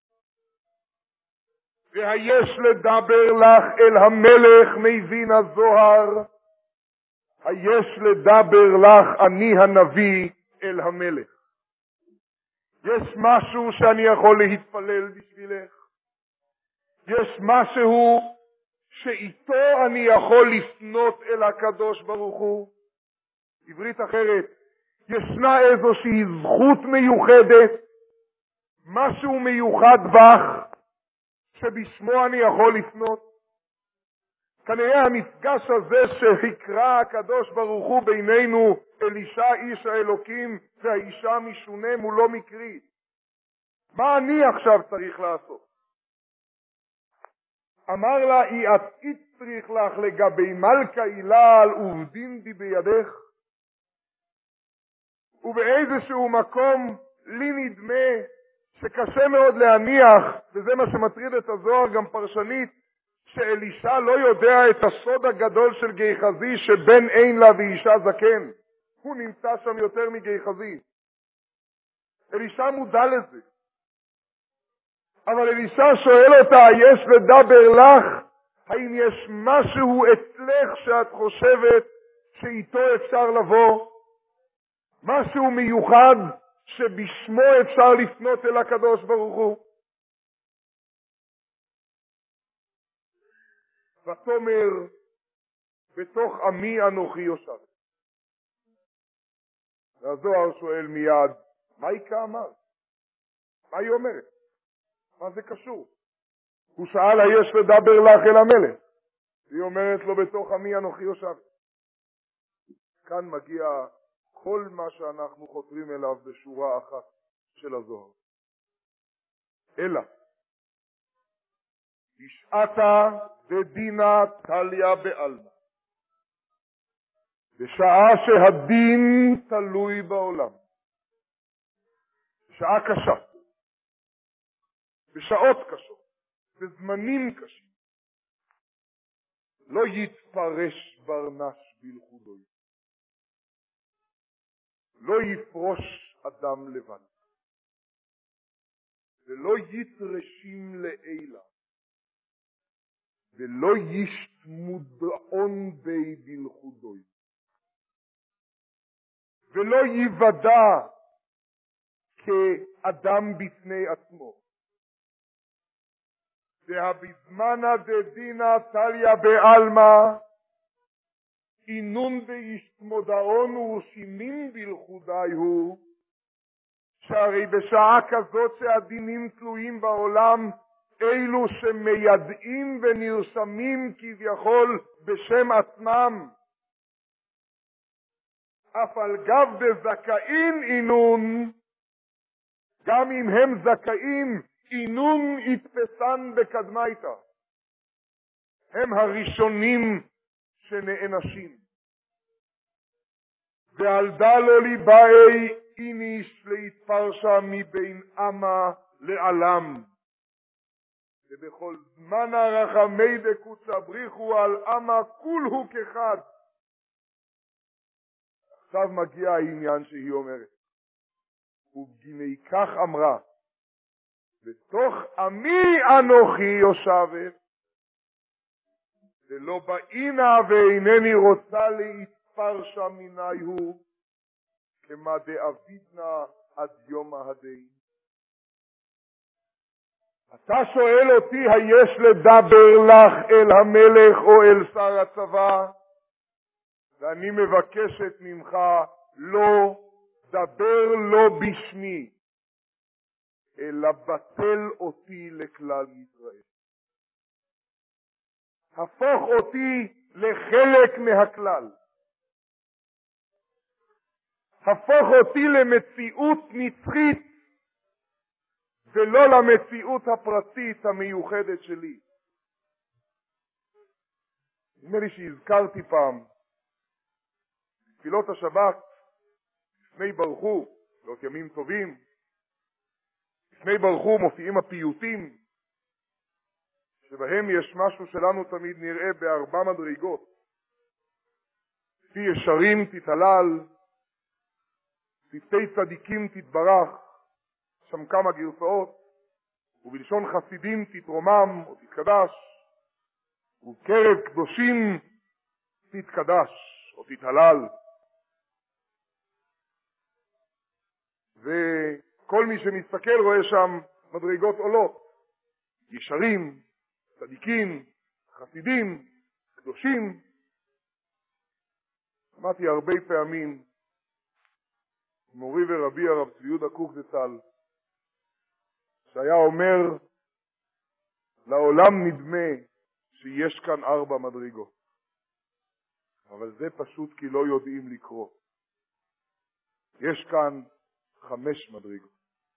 והיש לדבר לך אל המלך מבין הזוהר, היש לדבר לך אני הנביא אל המלך. יש משהו שאני יכול להתפלל בשבילך, יש משהו שאיתו אני יכול לפנות אל הקדוש ברוך הוא. עברית אחרת, ישנה איזושהי זכות מיוחדת, משהו מיוחד בך שבשמו אני יכול לפנות. כנראה המפגש הזה שהקרא הקדוש ברוך הוא בינינו, אלישע איש האלוקים והאישה משונם, הוא לא מקרי. מה אני עכשיו צריך לעשות? אמר לה, את צריך לך לגבי מלכה אילל ובדין די בידך. ובאיזשהו מקום לי נדמה שקשה מאוד להניח, וזה מה שמטריד את הזוהר גם פרשנית, שאלישע לא יודע את הסוד הגדול של גיחזי שבן אין לה ואישה זקן. הוא נמצא שם יותר מגיחזי. אלישע מודע לזה. אבל אלישע שואל אותה, יש לדבר לך, האם יש משהו אצלך שאת חושבת שאיתו אפשר לבוא? משהו מיוחד שבשמו אפשר לפנות אל הקדוש ברוך הוא? ותאמר בתוך עמי אנוכי יושב. והזוהר שואל מיד, מה היא כאמרת? מה היא אומרת? מה זה קשור? הוא שאל היש לדבר לך אל המלך. היא אומרת לו בתוך עמי אנוכי יושב. כאן מגיע כל מה שאנחנו חותרים אליו בשורה אחת של הזוהר. אלא בשעתה ודינה תליה בעלמא, בשעה שהדין תלוי בעולם, בשעה קשה, בשעות קשות, בזמנים קשים, לא יתפרש ברנש בלכודוי, לא יפרוש אדם לבד, ולא יתרשים לעילה, ולא ישתמודעון בי בלכודוי, ולא יוודע כאדם בפני עצמו. והבזמנה דדינה תליה בעלמא, אינון וישתמודעון ורשימים בלכודי הוא, שהרי בשעה כזאת שהדינים תלויים בעולם, אלו שמיידעים ונרשמים כביכול בשם עצמם, אף על גב דזכאים אינון, גם אם הם זכאים, אינון יתפסן בקדמייתא. הם הראשונים שנאנשים. ועל דלו ליבאי איניש להתפרשה מבין אמה לעלם. ובכל זמן הרחמי דקוצה בריחו על אמה כולהו כחד. עכשיו מגיע העניין שהיא אומרת. ובגיני כך אמרה, בתוך עמי אנוכי יושבת, ולא באינה ואינני רוצה להתפרשה מיני הוא, כמה דאבידנה עד יום ההדין. אתה שואל אותי, היש לדבר לך אל המלך או אל שר הצבא? ואני מבקשת ממך, לא דבר לא בשמי, אלא בטל אותי לכלל ישראל. הפוך אותי לחלק מהכלל. הפוך אותי למציאות נצחית, ולא למציאות הפרטית המיוחדת שלי. נדמה לי שהזכרתי פעם, תפילות השבת, לפני ברכו, תפילות ימים טובים, לפני ברכו מופיעים הפיוטים, שבהם יש משהו שלנו תמיד נראה בארבע מדרגות. לפי ישרים תתהלל, שפתי צדיקים תתברך, שם כמה גרסאות, ובלשון חסידים תתרומם או תתקדש, ובקרב קדושים תתקדש או תתהלל. וכל מי שמסתכל רואה שם מדרגות עולות, ישרים, צדיקים, חסידים, קדושים. שמעתי הרבה פעמים מורי ורבי הרב צבי יהודה קוק זצ"ל, שהיה אומר, לעולם נדמה שיש כאן 4 מדרגות, אבל זה פשוט כי לא יודעים לקרוא. יש כאן 5 מדרגות.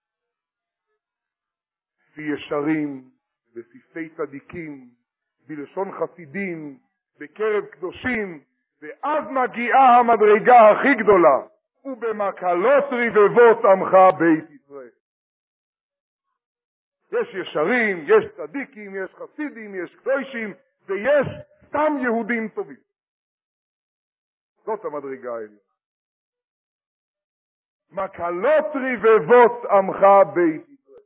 לפי ישרים, בשפתי צדיקים, בלשון חסידים, בקרב קדושים, ואז מגיעה המדרגה הכי גדולה, ובמקהלות רבבות עמך בית ישראל. יש ישרים, יש צדיקים, יש חסידים, יש קדושים, ויש סתם יהודים טובים. זאת המדרגה האלה. מקהלות רבבות עמך בית ישראל.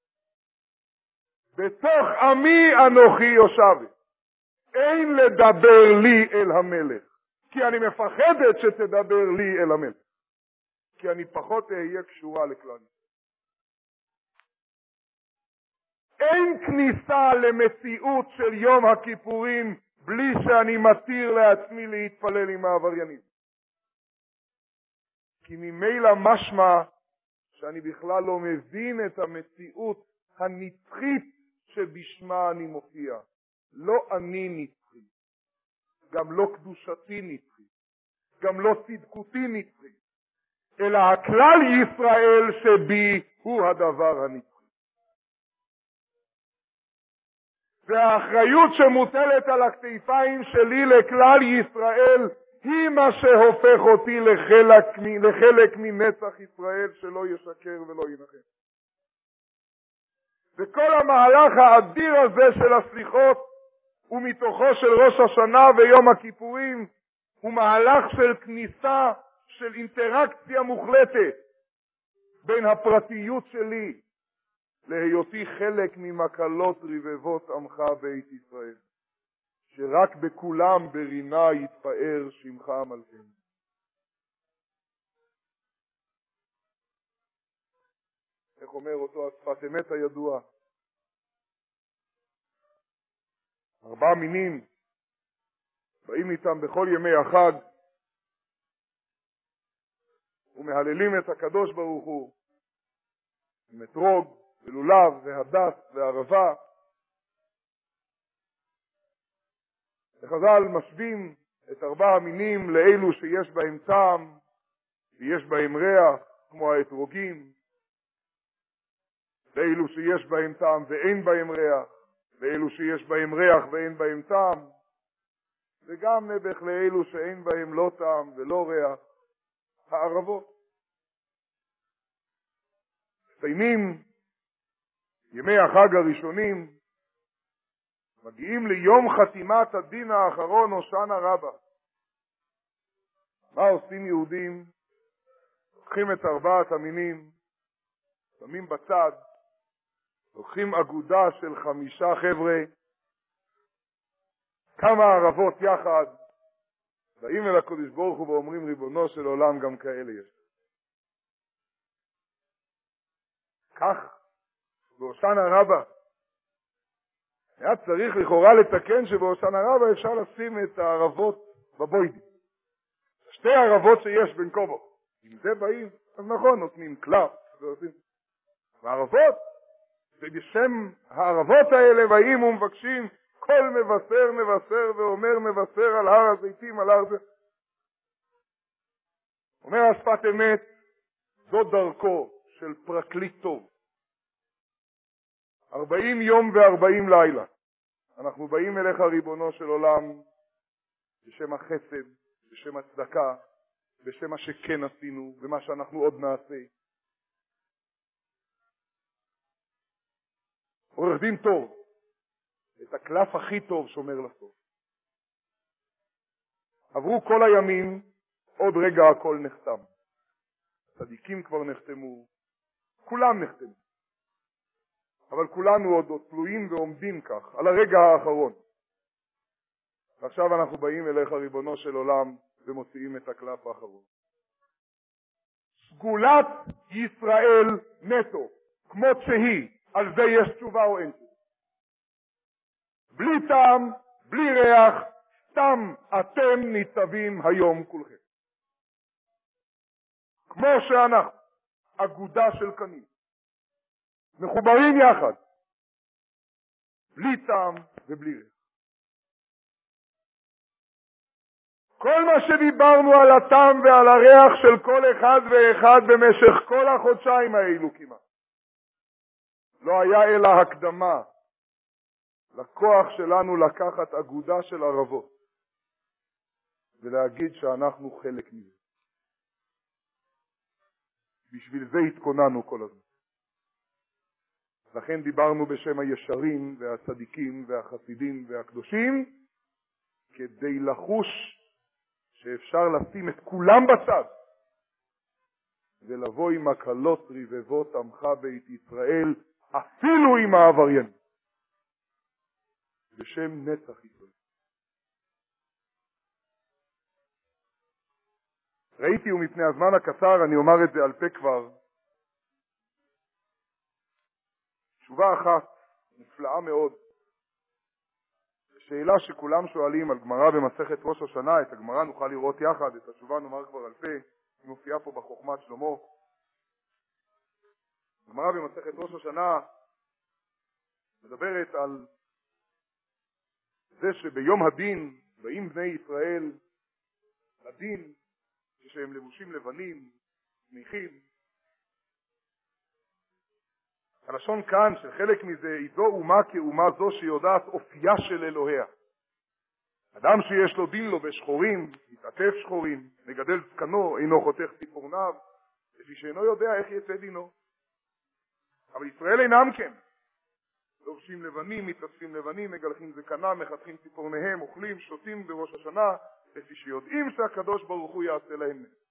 בתוך עמי אנוכי יושבת. אין לדבר לי אל המלך, כי אני מפחדת שתדבר לי אל המלך, כי אני פחות אהיה קשורה לכלל. אין כניסה למציאות של יום הכיפורים בלי שאני מתיר לעצמי להתפלל עם העבריינים. כי ממילא משמע שאני בכלל לא מבין את המציאות הנצחית שבשמה אני מופיע. לא אני נצחי, גם לא קדושתי נצחי, גם לא צדקותי נצחי, אלא הכלל ישראל שבי הוא הדבר הנצחי. והאחריות שמוטלת על הכתפיים שלי לכלל ישראל היא מה שהופך אותי לחלק מנצח ישראל שלא ישקר ולא ינחם. וכל המהלך האדיר הזה של הסליחות ומתוכו של ראש השנה ויום הכיפורים הוא מהלך של כניסה, של אינטראקציה מוחלטת בין הפרטיות שלי להיותי חלק ממקלות רבבות עמך בית ישראל, שרק בכולם ברינה יתפאר שמך מלכנו. איך אומר אותו השפת אמת הידוע? 4 מינים באים איתם בכל ימי החג ומהללים את הקדוש ברוך הוא עם אתרוג ולולב והדס והערבה. וחז"ל משווים את 4 המינים לאלו שיש בהם טעם ויש בהם ריח כמו האתרוגים, לאלו שיש בהם טעם ואין בהם ריח, לאלו שיש בהם ריח ואין בהם טעם, וגם נבח לאלו שאין בהם לא טעם ולא ריח, הערבות. מסתיימים ימי החג הראשונים, מגיעים ליום חתימת הדין האחרון, הושענא רבה. מה עושים יהודים? לוקחים את 4 המינים, שמים בצד, לוקחים אגודה של 5 חבר'ה, כמה ערבות יחד, באים אל הקדוש ברוך הוא ואומרים, ריבונו של עולם, גם כאלה יש. כך, בהושענא רבה, היה צריך לכאורה לתקן שבהושענא רבה אפשר לשים את הערבות בבוידי. 2 ערבות שיש בין כובו. אם זה באים, אז נכון, נותנים קלף ועושים. והערבות, ובשם הערבות האלה באים ומבקשים, כל מבשר מבשר ואומר מבשר על הר הזיתים, על הר זה. אומר השפת אמת, זו דרכו של פרקליט טוב. 40 יום ו40 לילה. אנחנו באים אליך ריבונו של עולם, בשם החסד, בשם הצדקה, בשם מה שכן עשינו, ומה שאנחנו עוד נעשה. עורך דין טוב, את הקלף הכי טוב שומר לסוף. עברו כל הימים, עוד רגע הכל נחתם. צדיקים כבר נחתמו, כולם נחתמו. אבל כולנו עוד תלויים ועומדים כך, על הרגע האחרון. ועכשיו אנחנו באים אליך ריבונו של עולם, ומוציאים את הקלף האחרון. סגולת ישראל נטו, כמות שהיא, על זה יש תשובה או אין תשובה. בלי טעם, בלי ריח, סתם אתם ניצבים היום כולכם. כמו שאנחנו, אגודה של קנים, מחוברים יחד, בלי טעם ובלי ריח. כל מה שדיברנו על הטעם ועל הריח של כל אחד ואחד במשך כל החודשיים האלו כמעט, לא היה אלא הקדמה לכוח שלנו לקחת אגודה של ערבות ולהגיד שאנחנו חלק מזה. בשביל זה התכוננו כל הזמן. לכן דיברנו בשם הישרים והצדיקים והחסידים והקדושים, כדי לחוש שאפשר לשים את כולם בצד ולבוא עם הקלות רבבות עמך בית ישראל, אפילו עם העבריין, בשם נצח ישראל. ראיתי, ומפני הזמן הקצר אני אומר את זה על פה כבר, תשובה אחת נפלאה מאוד שאלה שכולם שואלים על גמרא במסכת ראש השנה, את הגמרא נוכל לראות יחד, את התשובה נאמר כבר על פה, היא מופיעה פה בחוכמת שלמה. הגמרא במסכת ראש השנה מדברת על זה שביום הדין באים בני ישראל לדין כשהם לבושים לבנים, שמחים. הלשון כאן שחלק מזה איזו אומה כאומה זו שיודעת אופייה של אלוהיה. אדם שיש לו דין לובש שחורים, מתעטף שחורים, מגדל זקנו, אינו חותך ציפורניו, לפי שאינו יודע איך יצא דינו. אבל ישראל אינם כן. לובשים לבנים, מתעטפים לבנים, מגלחים זקנם, מחתכים ציפורניהם, אוכלים, שותים בראש השנה, לפי שיודעים שהקדוש ברוך הוא יעשה להם נס.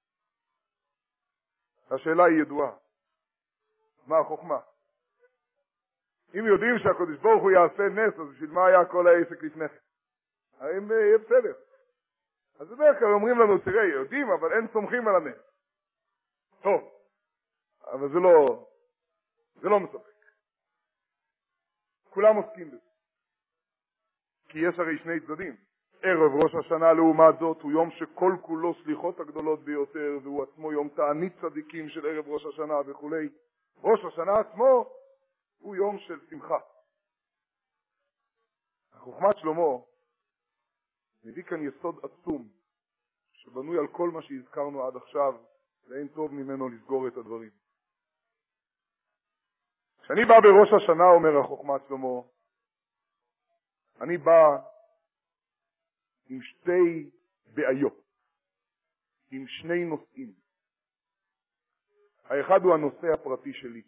השאלה היא ידועה. מה החוכמה? אם יודעים שהקדוש ברוך הוא יעשה נס, אז בשביל מה היה כל העסק לפני כן? האם יהיה בסדר? אז בדרך כלל אומרים לנו, תראה, יודעים, אבל אין סומכים על הנס. טוב, אבל זה לא מספק. כולם עוסקים בזה. כי יש הרי שני צדדים. ערב ראש השנה לעומת זאת הוא יום שכל כולו סליחות הגדולות ביותר, והוא עצמו יום תענית צדיקים של ערב ראש השנה וכו'. ראש השנה עצמו הוא יום של שמחה. חוכמת שלמה מביא כאן יסוד עצום שבנוי על כל מה שהזכרנו עד עכשיו, ואין טוב ממנו לסגור את הדברים. כשאני בא בראש השנה, אומר החוכמת שלמה, אני בא עם שתי בעיות, עם שני נושאים. האחד הוא הנושא הפרטי שלי.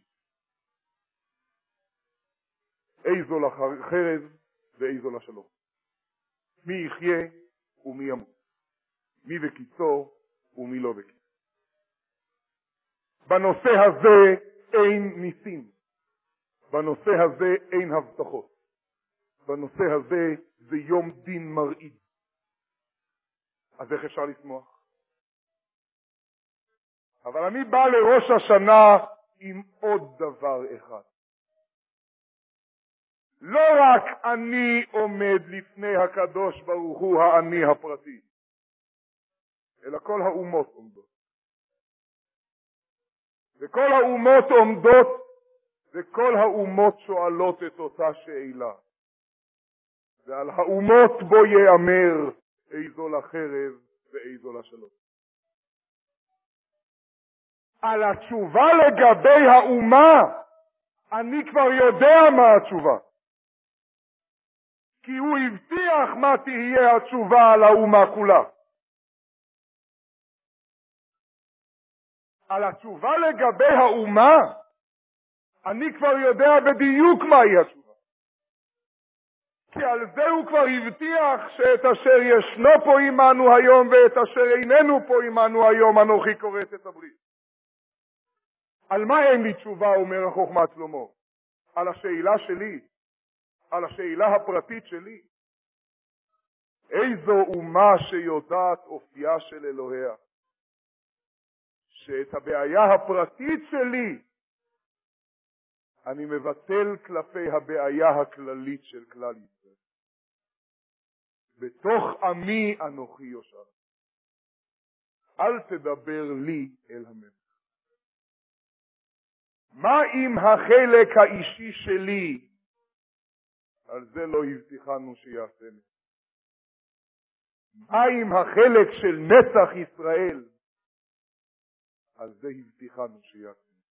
איזו לחרב ואיזו לשלום. מי יחיה ומי ימות. מי בקיצו ומי לא בקיצו. בנושא הזה אין ניסים. בנושא הזה אין הבטחות. בנושא הזה זה יום דין מרעיד. אז איך אפשר לשמוח? אבל אני בא לראש השנה עם עוד דבר אחד. לא רק אני עומד לפני הקדוש ברוך הוא האני הפרטי, אלא כל האומות עומדות. וכל האומות עומדות, וכל האומות שואלות את אותה שאלה. ועל האומות בו יאמר איזו לחרב ואיזו לשלום. על התשובה לגבי האומה, אני כבר יודע מה התשובה. כי הוא הבטיח מה תהיה התשובה על האומה כולה. על התשובה לגבי האומה, אני כבר יודע בדיוק מהי התשובה. כי על זה הוא כבר הבטיח שאת אשר ישנו פה עמנו היום ואת אשר איננו פה עמנו היום אנוכי כורת את הברית. על מה אין לי תשובה, אומר החוכמת שלמה? על השאלה שלי, על השאלה הפרטית שלי. איזו אומה שיודעת אופייה של אלוהיה, שאת הבעיה הפרטית שלי אני מבטל כלפי הבעיה הכללית של כלל ישראל. בתוך עמי אנוכי יושב. אל תדבר לי אל המלך. מה אם החלק האישי שלי? על זה לא הבטיחנו שיעשה נס. מה אם החלק של נצח ישראל? על זה הבטיחנו שיעשה נס.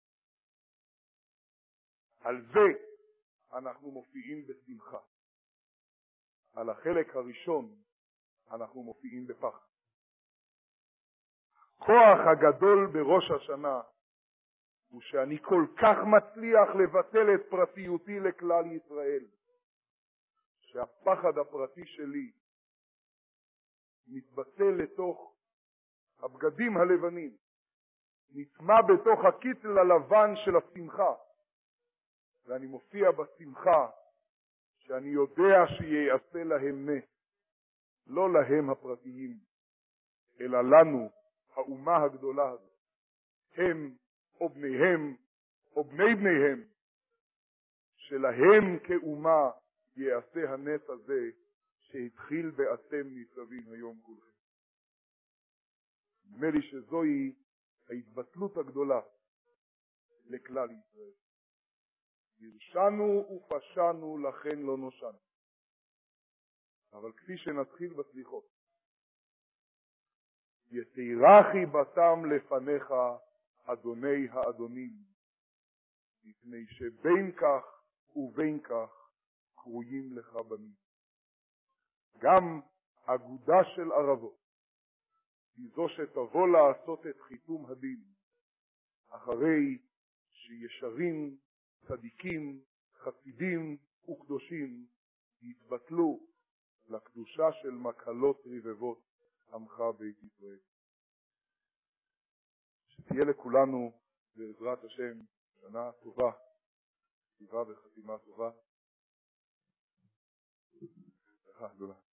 על זה אנחנו מופיעים בשמחה. על החלק הראשון אנחנו מופיעים בפחד. כוח הגדול בראש השנה הוא שאני כל כך מצליח לבטל את פרטיותי לכלל ישראל, שהפחד הפרטי שלי מתבטל לתוך הבגדים הלבנים, נטמע בתוך הקיטל הלבן של השמחה, ואני מופיע בשמחה שאני יודע שיעשה להם נס, לא להם הפרטיים, אלא לנו, האומה הגדולה הזאת, הם או בניהם או בני בניהם, שלהם כאומה יעשה הנס הזה שהתחיל באתם ניצבים היום כולכם. נדמה לי שזוהי ההתבטלות הגדולה לכלל ישראל. הרשנו ופשענו לכן לא נושענו. אבל כפי שנתחיל בסליחות, יתירחי בתם לפניך אדוני האדונים, מפני שבין כך ובין כך קרויים לך בנים. גם אגודה של ערבות היא זו שתבוא לעשות את חיתום הדין, אחרי שישרים, צדיקים, חסידים וקדושים יתבטלו לקדושה של מקהלות רבבות עמך בית ישראל. שתהיה לכולנו בעזרת השם שנה טובה, טובה וחתימה טובה.